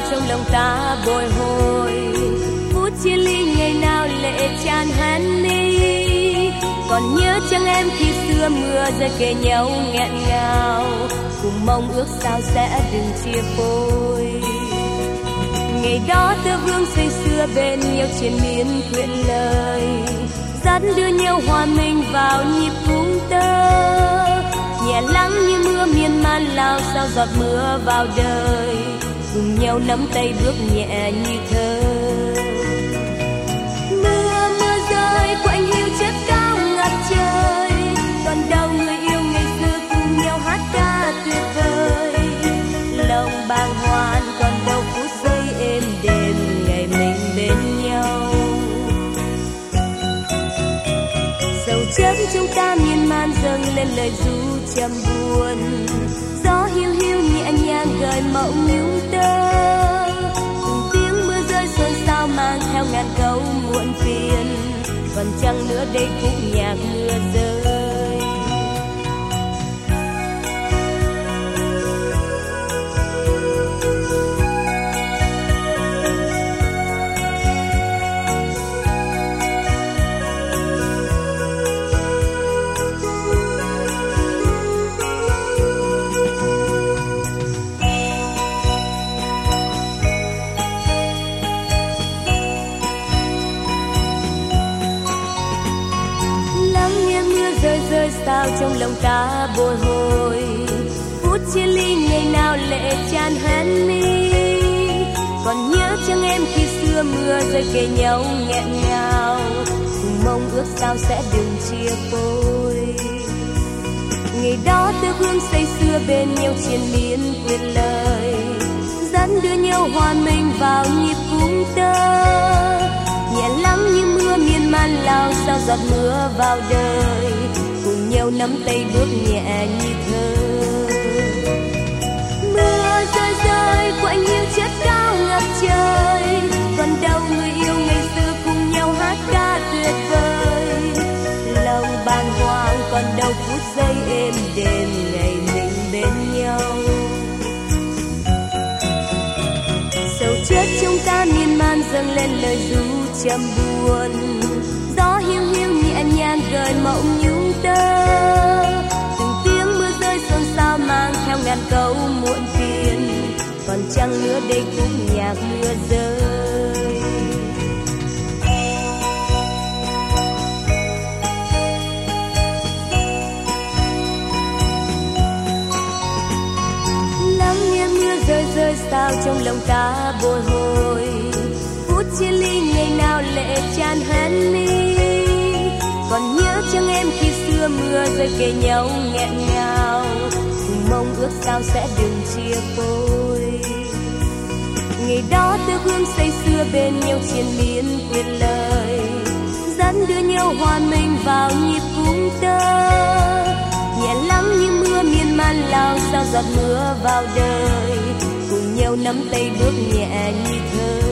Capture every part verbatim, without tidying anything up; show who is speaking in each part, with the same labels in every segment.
Speaker 1: trong lòng ta bồi hồi. Phút chia ly ngày nào lệ tràn hen mi, còn nhớ chẳng em khi xưa mưa rơi kề nhau nghẹn ngào, cùng mong ước sao sẽ đừng chia phôi. Ngày đó tơ vương say sưa bên nhau triền miên quyện lời, dắt đưa nhau hòa mình vào nhịp cung tơ. Nhẹ lắng như mưa miên man lao sao giọt mưa vào đời, cùng nhau nắm tay bước nhẹ như thơ. Mưa mưa rơi quạnh hiu chất cao ngập trời, còn đâu người yêu ngày xưa cùng nhau hát ca tuyệt vời. Lòng bàng hoàng còn đâu phút giây êm đềm ngày mình bên nhau. Dẫu chất chúng ta miên man dâng lên lời ru trầm buồn, gió hiu hiu nhẹ nhàng gợi mộng nhung tơ. Từng tiếng mưa rơi xôn xao mang theo ngàn câu muộn phiền, còn chăng nữa đây khúc nhạc mưa rơi. Sao trong lòng ta bồi hồi, phút chia ly ngày nào lệ tràn hen mi, còn nhớ chẳng em khi xưa mưa rơi kề nhau nghẹn ngào, cùng mong ước sao sẽ đừng chia phôi. Ngày đó tơ vương say sưa bên nhau triền miên quyện lời, dẫn đưa nhau hòa mình vào nhịp cung tơ. Nhẹ lắng như mưa miên man lao sao giọt mưa vào đời, cùng nhau nắm tay bước nhẹ như thơ. Mưa rơi rơi quạnh hiu chất cao ngập trời, còn đâu người yêu ngày xưa cùng nhau hát ca tuyệt vời. Lòng bàng hoàng còn đâu phút giây êm đềm ngày mình bên nhau. Sầu chất chúng ta miên man dâng lên lời ru trầm buồn, gió hiu hiu nhẹ nhàng gợi mộng nhung tơ. Từng tiếng mưa rơi xôn xao mang theo ngàn câu muộn phiền, còn chăng nữa đây khúc nhạc mưa rơi. Lắng nghe mưa rơi rơi sao trong lòng ta bồi hồi, phút chia ly ngày nào lệ tràn hen mi, còn nhớ chẳng em khi xưa mưa rơi kề nhau nghẹn ngào, cùng mong ước sao sẽ đừng chia phôi. Ngày đó tơ vương say sưa bên nhau triền miên quyện lời, dẫn đưa nhau hòa mình vào nhịp cung tơ. Nhẹ lắng như mưa miên man lao sao giọt mưa vào đời, cùng nhau nắm tay bước nhẹ như thơ.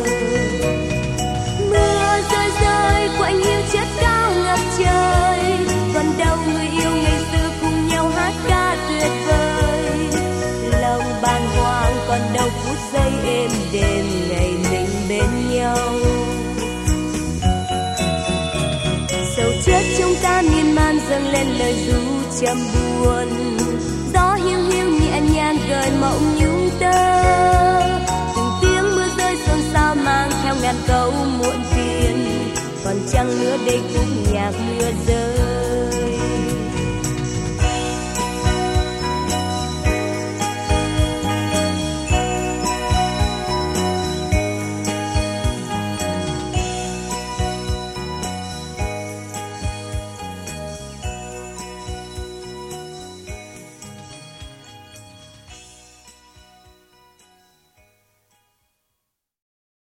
Speaker 1: Mưa rơi rơi quạnh hiu chất cao ngập trời, còn đâu người yêu ngày xưa cùng nhau hát ca tuyệt vời. Lòng bàng hoàng còn đâu phút giây êm đềm ngày mình bên nhau. Sầu chất chúng ta miên man dâng lên lời ru trầm buồn, gió hiu hiu nhẹ nhàng gợi mộng nhung tơ. Từng tiếng mưa rơi xôn xao mang theo ngàn câu muộn phiền, còn chăng nữa đây khúc nhạc mưa rơi.